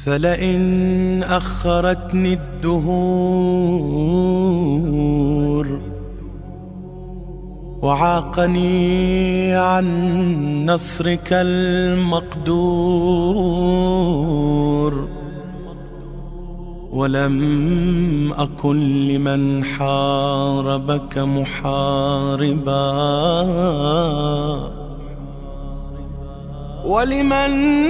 فلئن أخرتني الدهور وعاقني عن نصرك المقدور، ولم أكن لمن حاربك محاربا، ولمن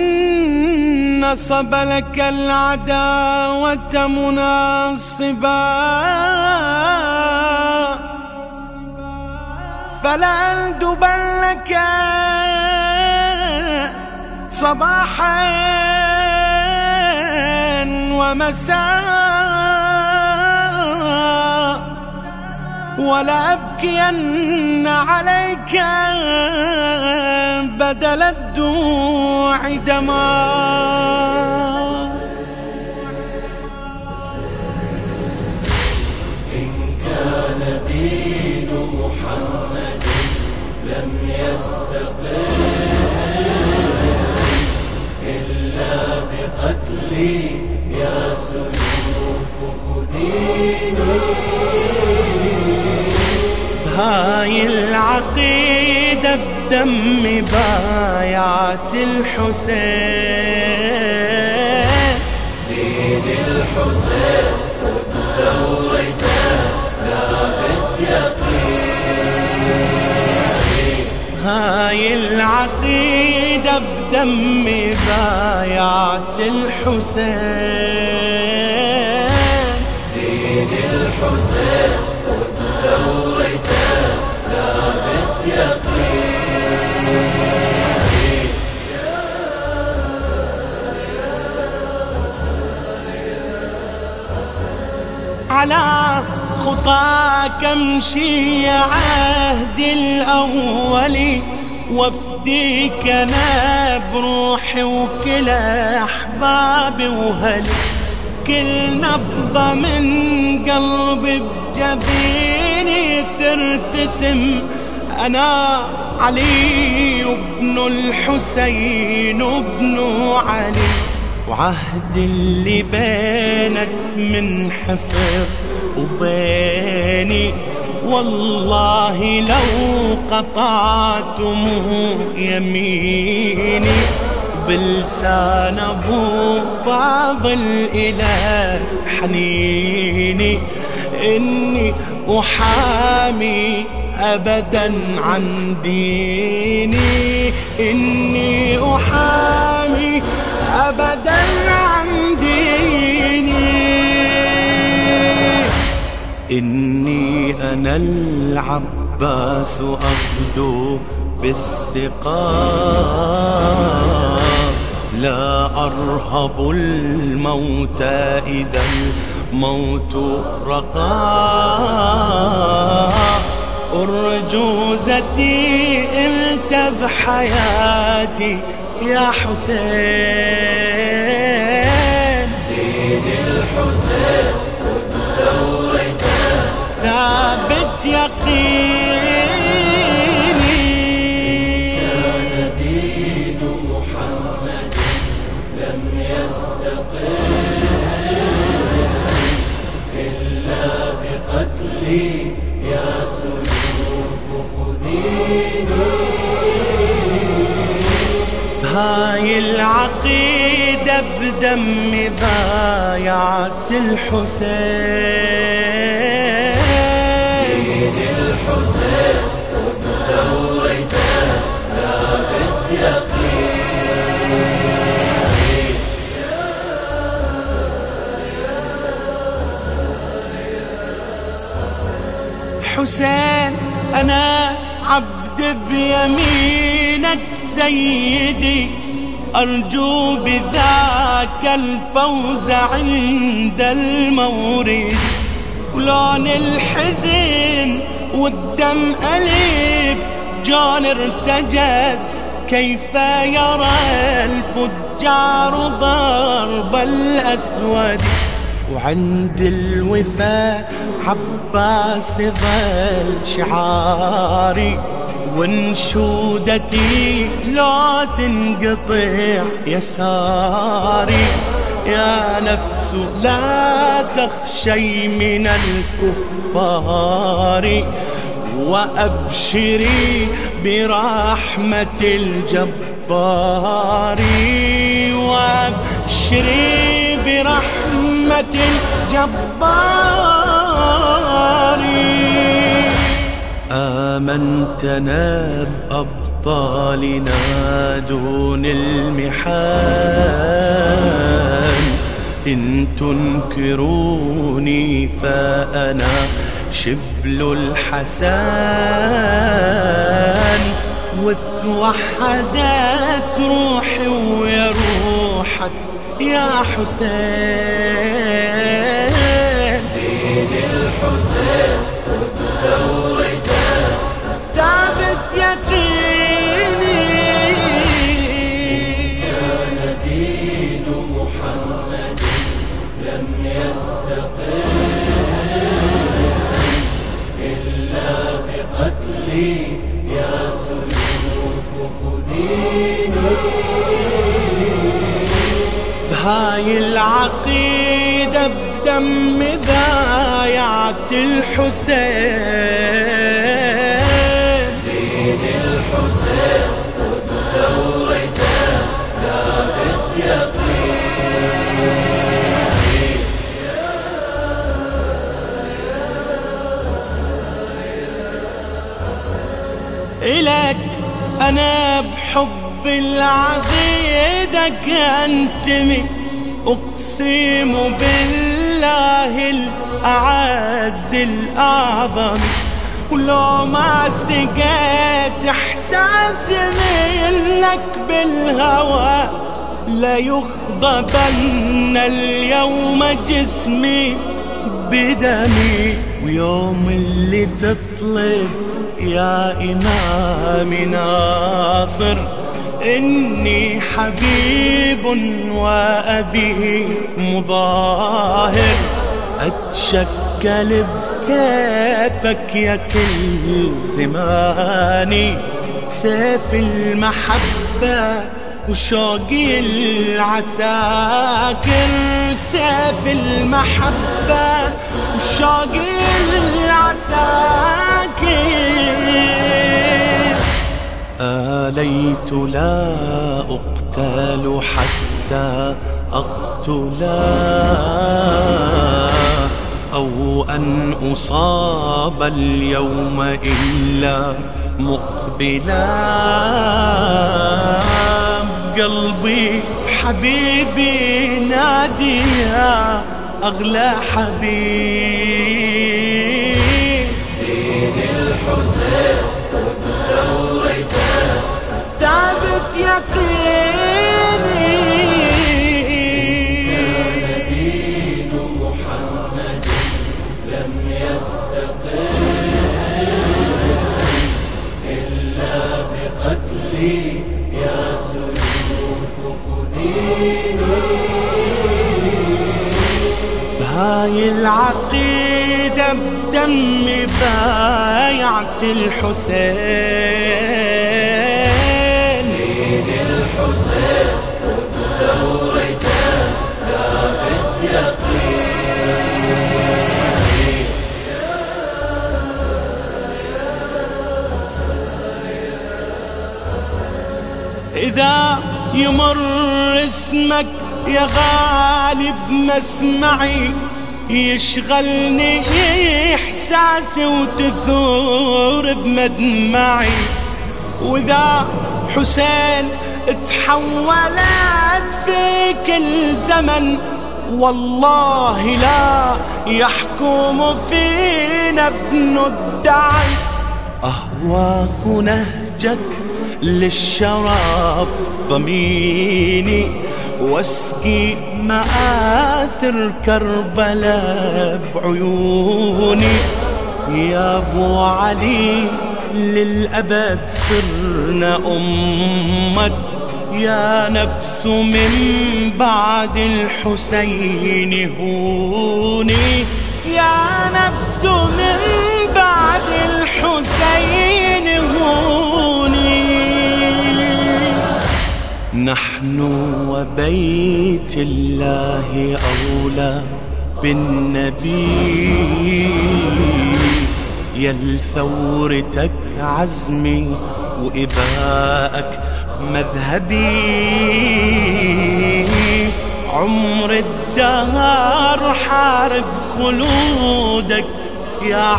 نصب لك العداوة مناصبا، فلأندبن لك صباحا ومساء، ولأبكين عليك بدل الدموع دماء. إن كان دين محمد لم يستقم إلا بقتلي، يا سيوف خذيني. هاي العقيدة بدم بايعة الحسين، دين الحسين ثورته ثابت يقيني. هاي العقيدة بدم بايعة الحسين، دين الحسين ثورته ثابت يقيني. على خطاك امشي يا عهد الأول، وافديك انا بروحي وكل احبابي وهلي، كل نبضة من قلبي بجبيني ترتسم. أنا علي وابن الحسين وابن علي، وعهد اللي بينك من حفر وبيني، والله لو قطعتم يميني بلسان أبو فاضل إلى حنيني، إني أحامي أبدا عن ديني، إني أحامي أبدا عن ديني. إني أنا العباس أغدو بالسقاء، لا أرهب الموت إذا الموت رقى، أرجوزتي أنت بحياتي يا حسين، دين الحسين ثورته ثابت يقيني. كان دين محمد لم يستقم إلا بقتلي، يا سيوف خذيني. هاي العقيدة بدم بايعة الحسين، دين الحسين ثورته ثابت يقيني. حسين أنا عبد بيمينك سيدي، أرجو بذاك الفوز عند المورد، ولون الحزن والدم ألف جان ارتجز، كيف يرى الفجار ضرب الأسود، وعند الوفاء عباس ظل شعاري، وانشودتي لا تنقطع يساري، يا نفس لا تخشي من الكفار وأبشري برحمة الجبار وأبشري برحمة الجبار. آمنتنا بأبطالنا دون المحال، إن تنكروني فأنا شبل الحسان، وتوحدت روحي ويا روحك يا حسين. دين الحسين وبثورته تعبت يقيني، كان دين محمد لم يستقم إلا بقتلي يا سيوف خذيني. بهاي العقيدة بدم بايعت الحسين. دين الحسين وبثورته ثابت يقيني. إلك أنا بحب العقيدة أنتمي، أقسم بالله الأعز الأعظم، ولو ما سقيت إحساس منك بالهوى لا يخضبن اليوم جسمي بدمي. ويوم اللي تطلب يا إمام ناصر إني حبيب وأبي مظاهر، أتشكل بكيفك يا كل زماني، سيف المحبة وشوقي العساكر، سيف المحبة وشوقي العساكر. آليت لا أقتل حتى أقتلا، أو أن أصاب اليوم إلا مقبلا. بقلبي حبيبي نادي يا أغلى حبيب. دين الحسين وبثورته ثابت يقيني، كان دين محمد لم يستقم إلا بقتلي يا سيوف خذيني. بهاي العقيدة بدمي بايعت الحسين. دين الحسين وبثورته ثابت يقيني. إذا يمر اسمك يا غالب مسمعي، يشغلني إحساسي وتثور بمدمعي. وإذا حسين تحولت فيك الزمن، والله لا يحكم فينا ابن الدعي. أهواك نهجك للشرف ضميني، واسقي مآثر كربلاء بعيوني. يا ابو علي للأبد صرنا أمك، يا نفس من بعد الحسين هوني، يا نفس من بعد الحسين هوني. نحن وبيت الله أولى بالنبي، يا لثورتك عزمي وإباءك مذهبي، عمر الدهر حارب خلودك يا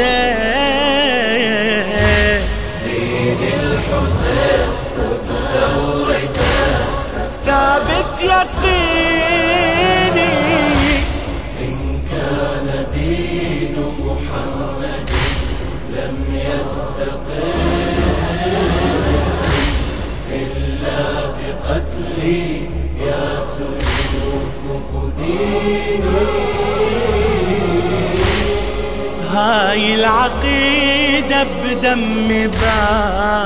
حسين. دين الحسين وبثورته ثابت يقيني، إن كان دين محمد لم يستقم إلا بقتلي يا سيوف خذيني. هاي العقيدة بدم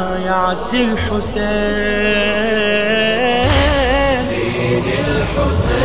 بايعة الحسين. دين الحسين